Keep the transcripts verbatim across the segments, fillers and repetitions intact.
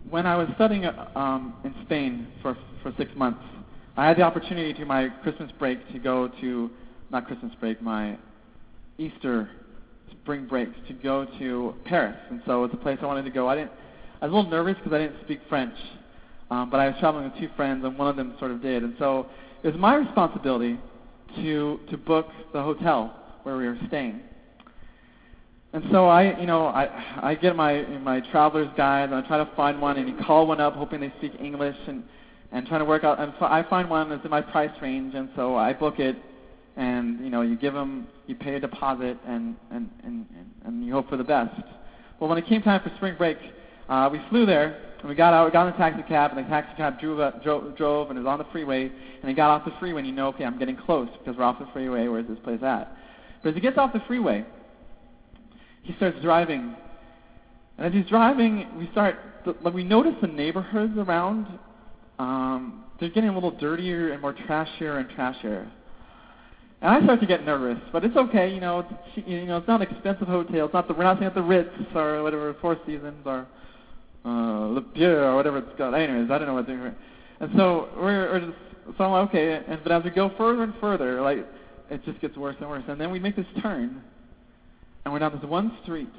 when I was studying um, in Spain for for six months, I had the opportunity to my Christmas break to go to, not Christmas break, my Easter spring break to go to Paris, and so it's a place I wanted to go. I didn't. I was a little nervous because I didn't speak French, um, but I was traveling with two friends, and one of them sort of did, and so it was my responsibility to to book the hotel where we were staying. And so I, you know, I I get my my traveler's guide, and I try to find one, and you call one up, hoping they speak English, and and trying to work out. And I find one that's in my price range, and so I book it. And you know, you give them, you pay a deposit, and and, and, and you hope for the best. Well, when it came time for spring break, uh, we flew there, and we got out, we got in a taxi cab, and the taxi cab drove, up, drove, drove, and it was on the freeway, and he got off the freeway, and you know, okay, I'm getting close, because we're off the freeway, where's this place at? But as he gets off the freeway, he starts driving, and as he's driving, we start, like, we notice the neighborhoods around, um, they're getting a little dirtier and more trashier and trashier. And I start to get nervous, but it's okay, you know. It's, you know, it's not an expensive hotel. It's not the we're not staying at the Ritz or whatever, Four Seasons or uh, Le Pieux or whatever it's called. Anyways, I don't know what they're. And so we're, we're just so I'm like, okay. And but as we go further and further, like it just gets worse and worse. And then we make this turn, and we're down this one street,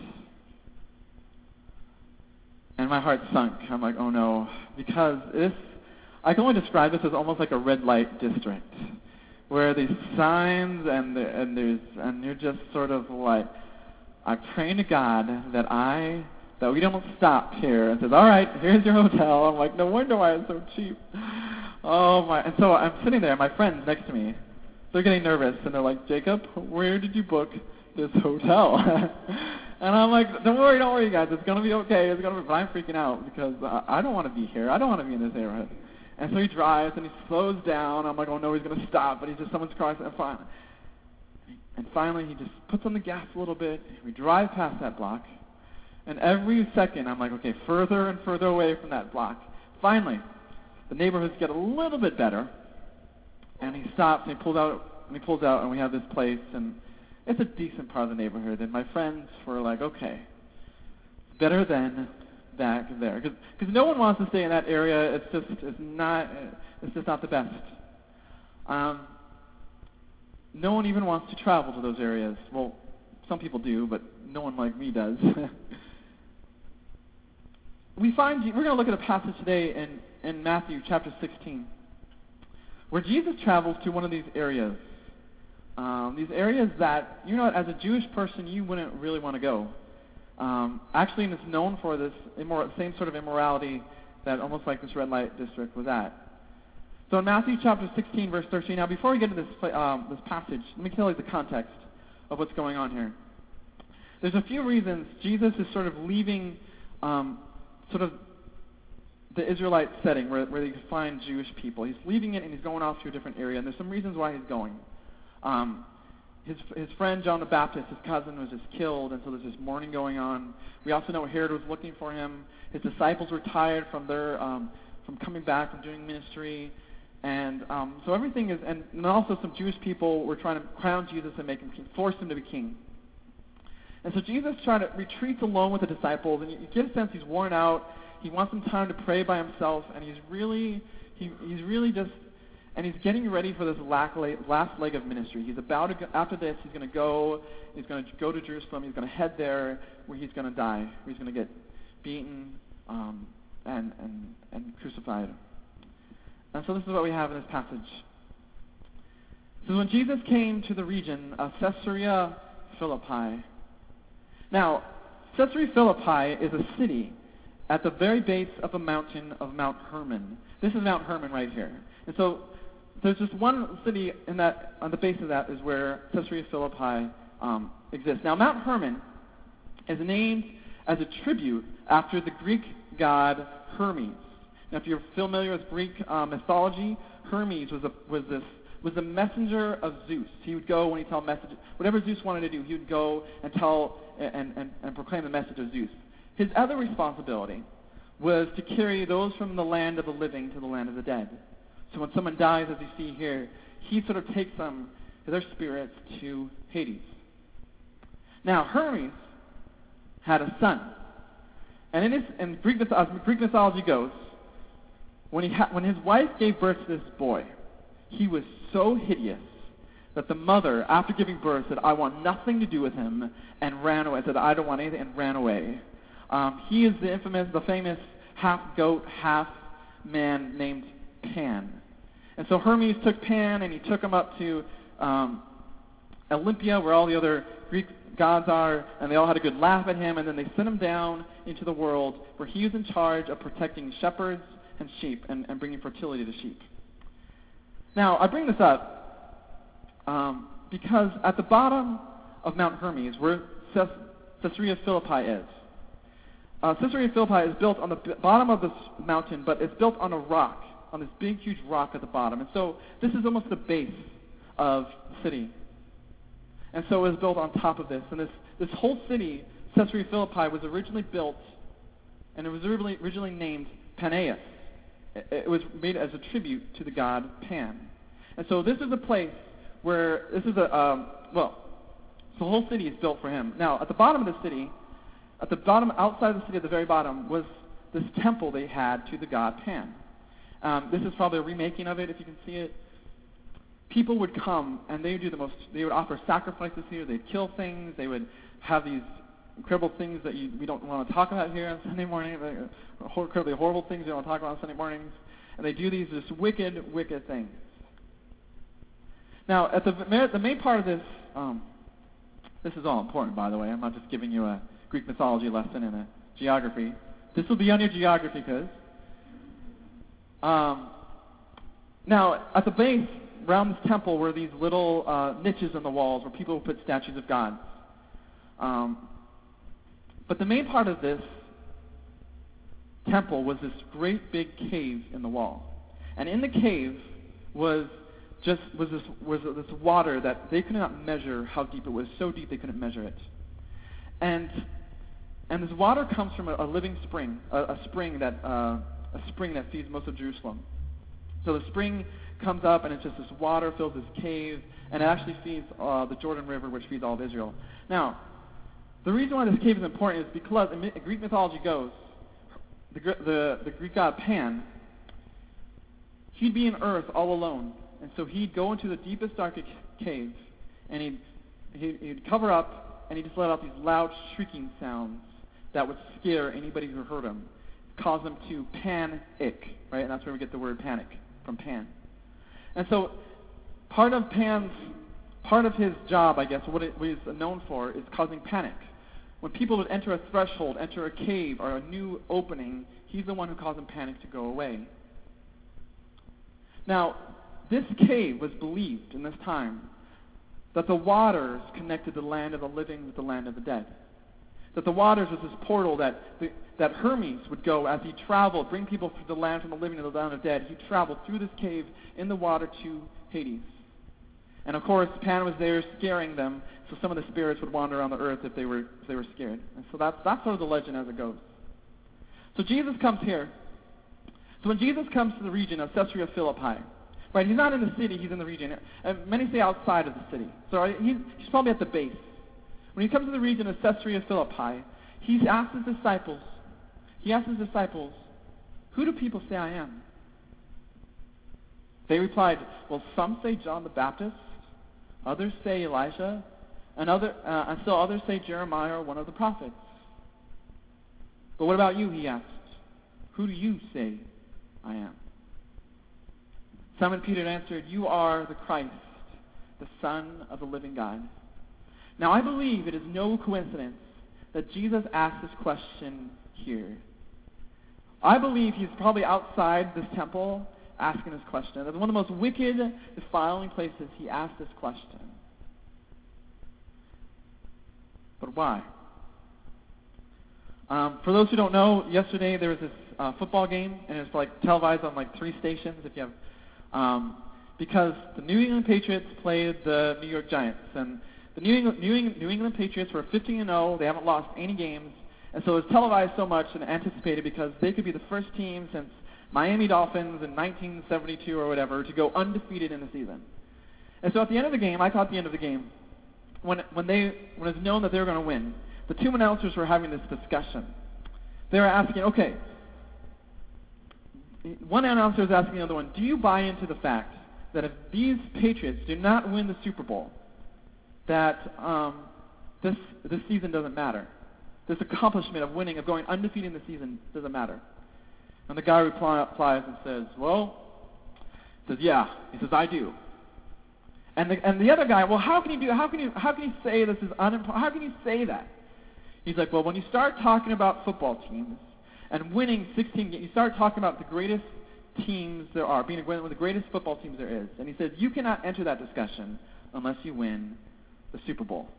and my heart sunk. I'm like, oh no, because this I can only describe this as almost like a red light district, where these signs and the, and there's and you're just sort of like, I'm praying to God that I that we don't stop here. And says, all right, here's your hotel. I'm like, no wonder why it's so cheap. Oh my! And so I'm sitting there. My friends next to me, they're getting nervous, and they're like, Jacob, where did you book this hotel? And I'm like, don't worry, don't worry, guys. It's gonna be okay. It's gonna be. But I'm freaking out because I, I don't want to be here. I don't want to be in this neighborhood. And so he drives, and he slows down. I'm like, oh, no, he's going to stop. But he's just, someone's crossing. And finally, and finally, he just puts on the gas a little bit. We drive past that block. And every second, I'm like, okay, further and further away from that block. Finally, the neighborhoods get a little bit better. And he stops, and he pulls out, and he pulls out, and we have this place. And it's a decent part of the neighborhood. And my friends were like, okay, better than back there, because no one wants to stay in that area. It's just it's not it's just not the best. Um, no one even wants to travel to those areas. Well, some people do, but no one like me does. we find we're going to look at a passage today in in Matthew chapter sixteen, where Jesus travels to one of these areas. Um, these areas that, you know, as a Jewish person, you wouldn't really want to go. Um, actually, and it's known for this immor- same sort of immorality that almost like this red light district was at. So in Matthew chapter sixteen, verse thirteen, now before we get into this, um, this passage, let me tell you the context of what's going on here. There's a few reasons Jesus is sort of leaving um, sort of the Israelite setting where, where they find Jewish people. He's leaving it and he's going off to a different area, and there's some reasons why he's going. Um, His, his friend John the Baptist, his cousin, was just killed, and so there's this mourning going on. We also know Herod was looking for him. His disciples were tired from their um, from coming back from doing ministry, and um, so everything is. And, and also some Jewish people were trying to crown Jesus and make him king, force him to be king. And so Jesus trying to retreats alone with the disciples, and you, you get a sense he's worn out. He wants some time to pray by himself, and he's really he, he's really just. And he's getting ready for this last leg of ministry. He's about to go, after this, he's going to go. He's going to go to Jerusalem. He's going to head there, where he's going to die, where he's going to get beaten um, and, and and crucified. And so this is what we have in this passage. So when Jesus came to the region of Caesarea Philippi. Now, Caesarea Philippi is a city at the very base of a mountain of Mount Hermon. This is Mount Hermon right here. And so there's just one city in that, on the base of that is where Caesarea Philippi um, exists. Now, Mount Hermon is named as a tribute after the Greek god Hermes. Now, if you're familiar with Greek uh, mythology, Hermes was a, was this was the messenger of Zeus. He would go when he tell message, whatever Zeus wanted to do, he would go and tell and, and, and proclaim the message of Zeus. His other responsibility was to carry those from the land of the living to the land of the dead. So when someone dies, as you see here, he sort of takes them, their spirits, to Hades. Now, Hermes had a son, And in, his, in Greek, myth- as Greek mythology goes, when, he ha- when his wife gave birth to this boy, he was so hideous that the mother, after giving birth, said, I want nothing to do with him, and ran away. Said, I don't want anything, and ran away. Um, he is the infamous, the famous half-goat, half-man named Pan. And so Hermes took Pan, and he took him up to um, Olympia, where all the other Greek gods are, and they all had a good laugh at him, and then they sent him down into the world where he was in charge of protecting shepherds and sheep and, and bringing fertility to sheep. Now, I bring this up um, because at the bottom of Mount Hermes, where Ces- Caesarea Philippi is, uh, Caesarea Philippi is built on the b- bottom of this mountain, but it's built on a rock, on this big, huge rock at the bottom. And so this is almost the base of the city. And so it was built on top of this. And this, this whole city, Caesarea Philippi, was originally built, and it was originally, originally named Panaeus. It, it was made as a tribute to the god Pan. And so this is a place where, this is a, um, well, the whole city is built for him. Now, at the bottom of the city, at the bottom, outside of the city at the very bottom, was this temple they had to the god Pan. Um, this is probably a remaking of it, if you can see it. People would come, and they would do the most, they would offer sacrifices here, they'd kill things, they would have these incredible things that you, we don't want to talk about here on Sunday morning, like, uh, incredibly horrible things we don't want to talk about on Sunday mornings, and they do these just wicked, wicked things. Now, at the, the main part of this, um, this is all important, by the way, I'm not just giving you a Greek mythology lesson in a geography. This will be on your geography quiz. Um, now, at the base, around this temple were these little uh, niches in the walls where people would put statues of God. Um, but the main part of this temple was this great big cave in the wall. And in the cave was just was this was this water that they could not measure how deep it was, so deep they couldn't measure it. And and this water comes from a, a living spring, a, a spring that uh, a spring that feeds most of Jerusalem. So the spring comes up, and it's just this water fills this cave, and it actually feeds uh, the Jordan River, which feeds all of Israel. Now, the reason why this cave is important is because, in Greek mythology goes, the, the, the Greek god Pan, he'd be in earth all alone, and so he'd go into the deepest, darkest cave, and he'd, he'd, he'd cover up, and he'd just let out these loud shrieking sounds that would scare anybody who heard him, cause them to panic, right? And that's where we get the word panic, from Pan. And so part of Pan's, part of his job, I guess, what, it, what he's known for, is causing panic. When people would enter a threshold, enter a cave, or a new opening, he's the one who caused them panic to go away. Now, this cave was believed in this time that the waters connected the land of the living with the land of the dead. That the waters was this portal that the, that Hermes would go as he traveled, bring people from the land from the living to the land of the dead. He traveled through this cave in the water to Hades. And of course, Pan was there scaring them, so some of the spirits would wander around the earth if they were if they were scared. And so that's that's sort of the legend as it goes. So Jesus comes here. So when Jesus comes to the region of Caesarea Philippi, right? He's not in the city; he's in the region. And many say outside of the city. So he's, he's probably at the base. When he comes to the region of Caesarea Philippi, he asks his disciples. He asks his disciples, "Who do people say I am?" They replied, "Well, some say John the Baptist, others say Elijah, and other, uh, and still others say Jeremiah or one of the prophets." "But what about you?" he asked. "Who do you say I am?" Simon Peter answered, "You are the Christ, the Son of the living God." Now, I believe it is no coincidence that Jesus asked this question here. I believe he's probably outside this temple asking this question. That's one of the most wicked, defiling places he asked this question. But why? Um, for those who don't know, yesterday there was this uh, football game, and it's like televised on like three stations. If you have, um, because the New England Patriots played the New York Giants, and the New England, New England, New England Patriots were fifteen and oh. They haven't lost any games, and so it was televised so much and anticipated because they could be the first team since Miami Dolphins in nineteen seventy-two or whatever to go undefeated in the season. And so at the end of the game, I caught the end of the game, when when they when it was known that they were going to win, the two announcers were having this discussion. They were asking, okay, one announcer was asking the other one, do you buy into the fact that if these Patriots do not win the Super Bowl, that um, this this season doesn't matter? This accomplishment of winning, of going undefeated in the season, doesn't matter. And the guy reply, replies and says, well, says, yeah. He says, I do. And the, and the other guy, well, how can you do? How can you? How can you say this is unimportant? How can you say that? He's like, well, when you start talking about football teams and winning sixteen games, you start talking about the greatest teams there are, being one of the greatest football teams there is. And he said, you cannot enter that discussion unless you win the Super Bowl.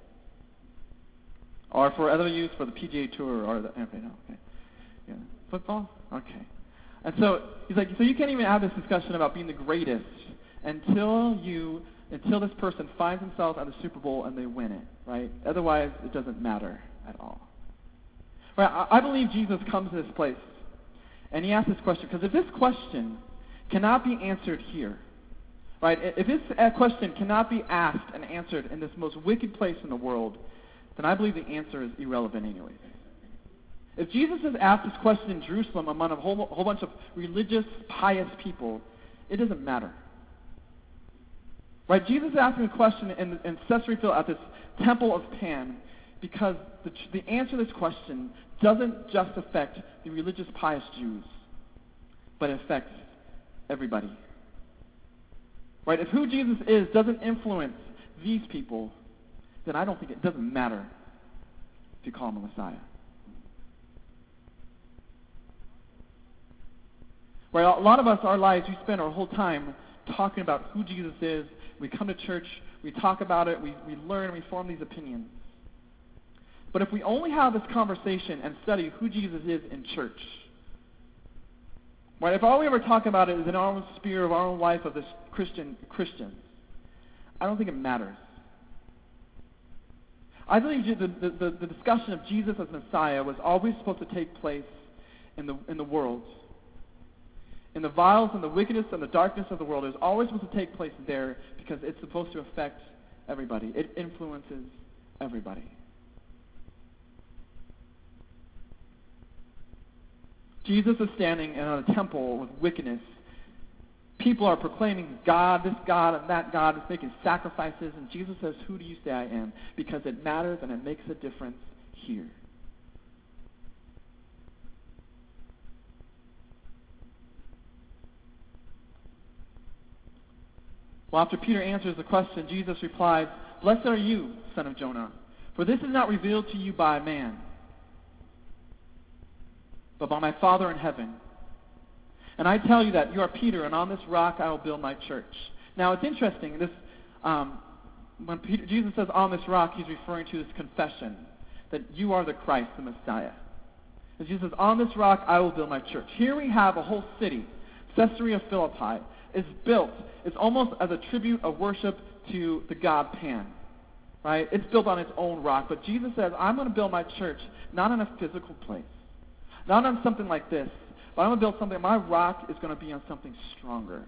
Or for other use, for the P G A Tour or the, okay, no, okay. Yeah. Football? Okay. And so he's like, so you can't even have this discussion about being the greatest until you, until this person finds themselves at the Super Bowl and they win it, right? Otherwise, it doesn't matter at all. Right? I, I believe Jesus comes to this place and he asks this question, because if this question cannot be answered here, right? If this uh, question cannot be asked and answered in this most wicked place in the world, then I believe the answer is irrelevant anyways. If Jesus has asked this question in Jerusalem among a whole, whole bunch of religious, pious people, it doesn't matter. Right? Jesus is asking a question in, in Caesarea Philippi at this temple of Pan because the, the answer to this question doesn't just affect the religious, pious Jews, but it affects everybody. Right? If who Jesus is doesn't influence these people, then I don't think it doesn't matter if you call him a Messiah. Right? A lot of us, our lives, we spend our whole time talking about who Jesus is. We come to church, we talk about it, we, we learn, we form these opinions. But if we only have this conversation and study who Jesus is in church, right? If all we ever talk about it is in our own sphere of our own life of this Christian Christians, I don't think it matters. I believe the, the, the, the discussion of Jesus as Messiah was always supposed to take place in the in the world. In the vials and the wickedness and the darkness of the world, it was always supposed to take place there because it's supposed to affect everybody. It influences everybody. Jesus is standing in a temple with wickedness. People are proclaiming God, this God and that God, is making sacrifices, and Jesus says, who do you say I am? Because it matters and it makes a difference here. Well, after Peter answers the question, Jesus replies, blessed are you, son of Jonah, for this is not revealed to you by man, but by my Father in heaven. And I tell you that you are Peter, and on this rock I will build my church. Now, it's interesting. This, um, when Peter, Jesus says on this rock, he's referring to this confession that you are the Christ, the Messiah. And Jesus says, on this rock I will build my church. Here we have a whole city, Caesarea Philippi, is built. It's almost as a tribute of worship to the god Pan. Right? It's built on its own rock. But Jesus says, I'm going to build my church not in a physical place, not on something like this, but I'm going to build something. My rock is going to be on something stronger.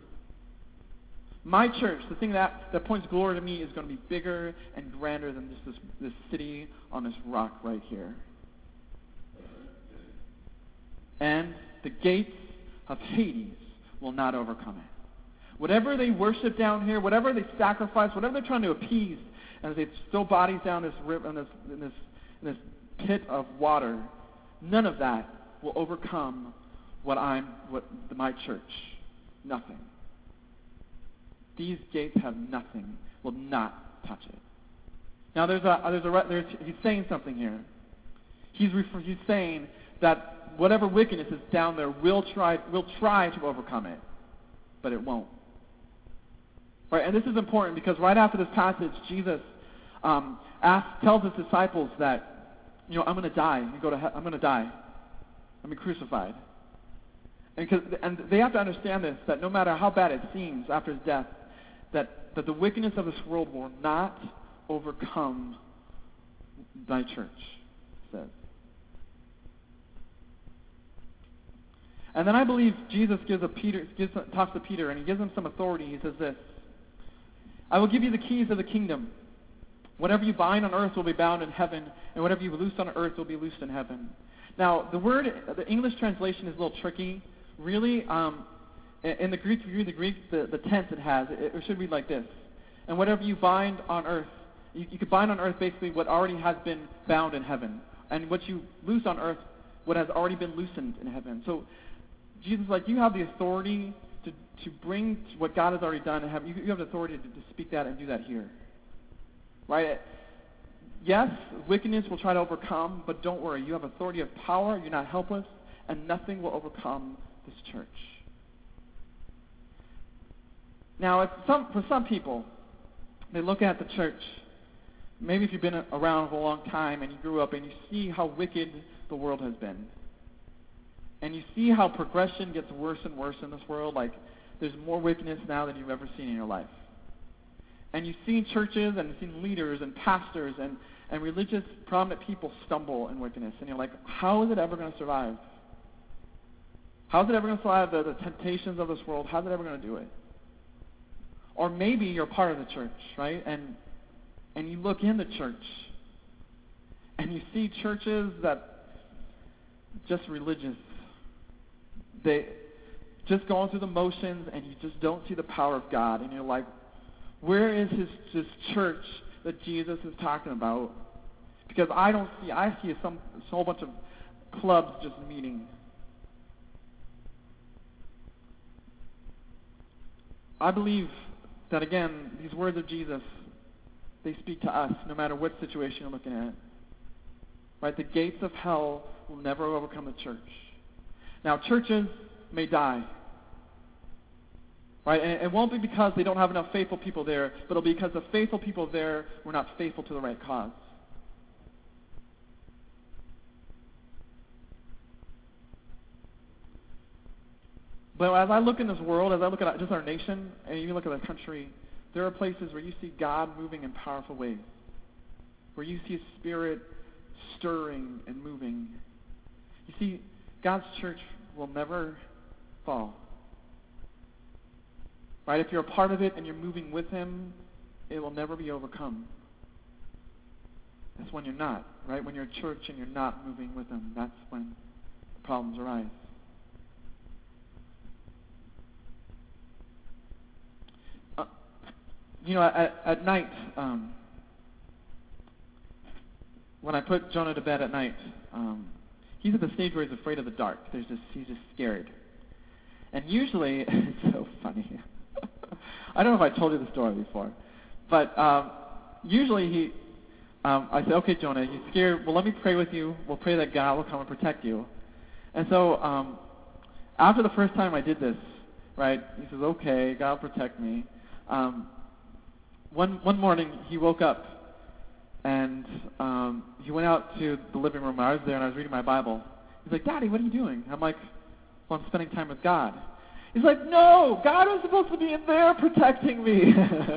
My church, the thing that, that points glory to me, is going to be bigger and grander than just this, this city on this rock right here. And the gates of Hades will not overcome it. Whatever they worship down here, whatever they sacrifice, whatever they're trying to appease, and they throw bodies down this river, in this, in this, in this pit of water, none of that will overcome what I'm, what my church. Nothing. These gates have nothing, will not touch it. Now there's a, there's a, there's, he's saying something here. He's refer, he's saying that whatever wickedness is down there will try, will try to overcome it, but it won't. Right, and this is important because right after this passage, Jesus um, asks, tells his disciples that, you know, I'm going to die. You go to, he- I'm going to die. I'm going to be crucified. And, cause, and they have to understand this, that no matter how bad it seems after his death, that, that the wickedness of this world will not overcome thy church, it says. And then I believe Jesus gives a Peter, gives, talks to Peter, and he gives him some authority. He says this, I will give you the keys of the kingdom. Whatever you bind on earth will be bound in heaven, and whatever you loose on earth will be loosed in heaven. Now, the word, the English translation is a little tricky. Really, um, in the Greek, if you read the Greek, the, the tense it has, it, it should read like this. And whatever you bind on earth, you, you could bind on earth basically what already has been bound in heaven. And what you loose on earth, what has already been loosened in heaven. So Jesus is like, you have the authority to, to bring what God has already done in heaven. You, you have the authority to, to speak that and do that here. Right? Yes, wickedness will try to overcome, but don't worry. You have authority of power. You're not helpless, and nothing will overcome this church. Now, if some, for some people, they look at the church. Maybe if you've been around for a long time and you grew up and you see how wicked the world has been. And you see how progression gets worse and worse in this world. Like, there's more wickedness now than you've ever seen in your life. And you've seen churches and you've seen leaders and pastors and, and religious prominent people stumble in wickedness. And you're like, how is it ever going to survive? How is it ever going to survive the, the temptations of this world? How is it ever going to do it? Or maybe you're part of the church, right? And and you look in the church and you see churches that just religious. They just going through the motions and you just don't see the power of God. And you're like, where is his this church that Jesus is talking about? Because I don't see, I see some a whole bunch of clubs just meeting. I believe that, again, these words of Jesus, they speak to us no matter what situation you're looking at. Right? The gates of hell will never overcome the church. Now, churches may die. Right? And it won't be because they don't have enough faithful people there, but it'll be because the faithful people there were not faithful to the right cause. But as I look in this world, as I look at just our nation, and even look at the country, there are places where you see God moving in powerful ways, where you see His Spirit stirring and moving. You see, God's church will never fall. Right? If you're a part of it and you're moving with Him, it will never be overcome. That's when you're not, right? When you're a church and you're not moving with Him, that's when the problems arise. Uh, you know, at, at night, um, when I put Jonah to bed at night, um, he's at the stage where he's afraid of the dark. There's just he's just scared. And usually, it's so funny. I don't know if I told you the story before, but um, usually he, um, I say, okay, Jonah, you're scared. Well, let me pray with you. We'll pray that God will come and protect you. And so um, after the first time I did this, right, he says, okay, God will protect me. Um, one one morning he woke up and um, he went out to the living room. I was there and I was reading my Bible. He's like, Daddy, what are you doing? I'm like, well, I'm spending time with God. He's like, no, God was supposed to be in there protecting me.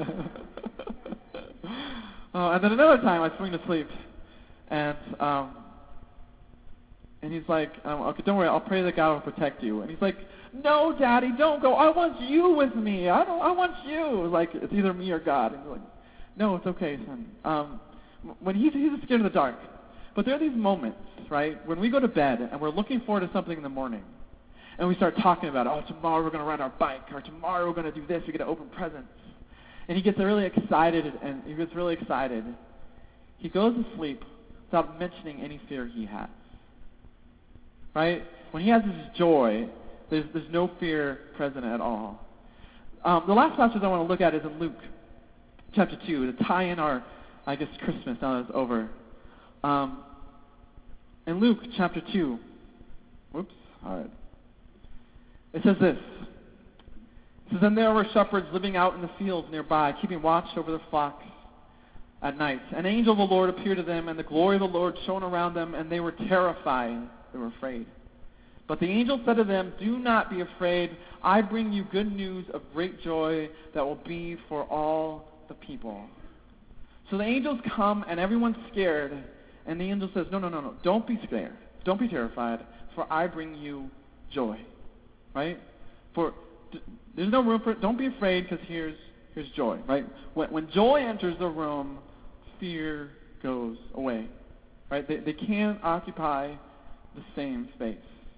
uh, and then another time I swing to sleep, and um, and he's like, um, okay, don't worry, I'll pray that God will protect you. And he's like, no, Daddy, don't go. I want you with me. I don't. I want you. Like, it's either me or God. And he's like, no, it's okay, son. Um, when he's he's scared of the dark, but there are these moments, right, when we go to bed and we're looking forward to something in the morning. And we start talking about, oh, tomorrow we're going to ride our bike, or tomorrow we're going to do this, we're going to open presents. And he gets really excited, and he gets really excited. He goes to sleep without mentioning any fear he has. Right? When he has this joy, there's, there's no fear present at all. Um, the last passage I want to look at is in Luke chapter two, to tie in our, I guess, Christmas now that it's over. Um, in Luke chapter two, whoops, all right. It says this. It says, then there were shepherds living out in the fields nearby, keeping watch over their flocks at night. An angel of the Lord appeared to them, and the glory of the Lord shone around them, and they were terrified. They were afraid. But the angel said to them, do not be afraid. I bring you good news of great joy that will be for all the people. So the angels come, and everyone's scared, and the angel says, no, no, no, no, don't be scared. Don't be terrified, for I bring you joy. Right? For d- there's no room for it. Don't be afraid, because here's here's joy. Right? When when joy enters the room, fear goes away. Right? They they can't occupy the same face.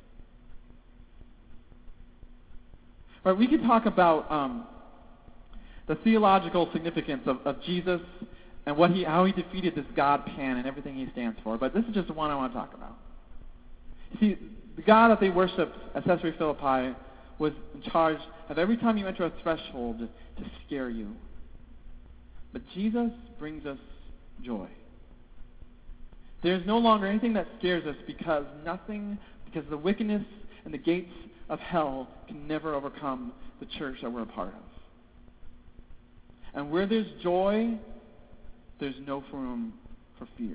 Right, we could talk about um, the theological significance of, of Jesus and what he, how he defeated this God Pan and everything he stands for, but this is just the one I want to talk about. You see, the God that they worshipped at Caesarea Philippi was in charge of every time you enter a threshold to scare you. But Jesus brings us joy. There's no longer anything that scares us because nothing, because the wickedness and the gates of hell can never overcome the church that we're a part of. And where there's joy, there's no room for fear.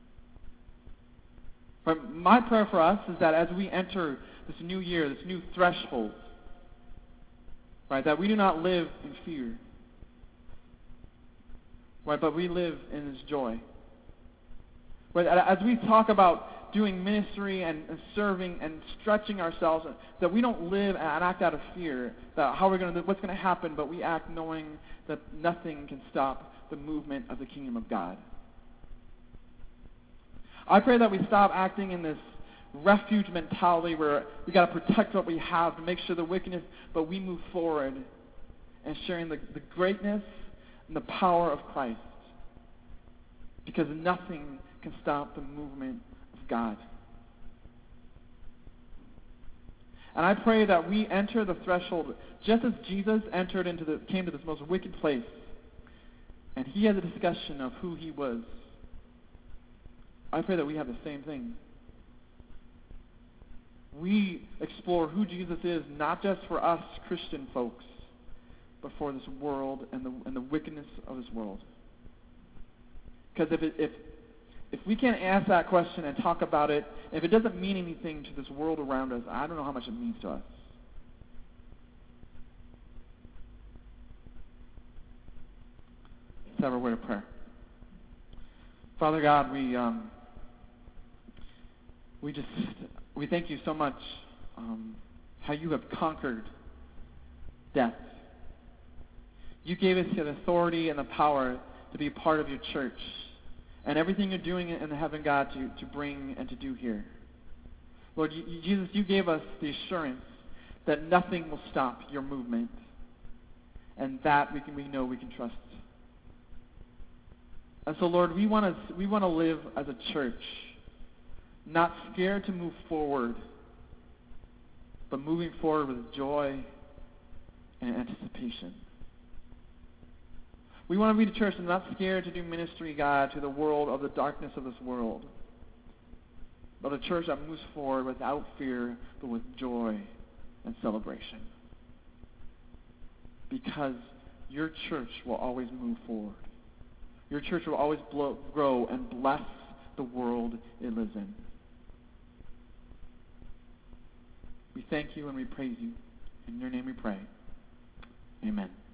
But my prayer for us is that as we enter this new year, this new threshold, right, that we do not live in fear, right, but we live in this joy. Right, as we talk about doing ministry and, and serving and stretching ourselves, that we don't live and act out of fear, that how we're going to, what's going to happen, but we act knowing that nothing can stop the movement of the kingdom of God. I pray that we stop acting in this refuge mentality where we got to protect what we have to make sure the wickedness, but we move forward and sharing the, the greatness and the power of Christ, because nothing can stop the movement of God. And I pray that we enter the threshold just as Jesus entered into the came to this most wicked place, and he had a discussion of who he was. I pray that we have the same thing. We explore who Jesus is, not just for us Christian folks, but for this world and the and the wickedness of this world. Because if it, if if we can't ask that question and talk about it, if it doesn't mean anything to this world around us, I don't know how much it means to us. Let's have a word of prayer. Father God, we um, we just we thank you so much um, how you have conquered death. You gave us the authority and the power to be part of your church and everything you're doing in the heaven, God, to, to bring and to do here. Lord, you, you, Jesus, you gave us the assurance that nothing will stop your movement, and that we can we know we can trust. And so, Lord, we want to we want to live as a church, not scared to move forward, but moving forward with joy and anticipation. We want to be the church and not scared to do ministry, God, to the world of the darkness of this world, but a church that moves forward without fear, but with joy and celebration. Because your church will always move forward. Your church will always blow, grow and bless the world it lives in. We thank you and we praise you. In your name we pray. Amen.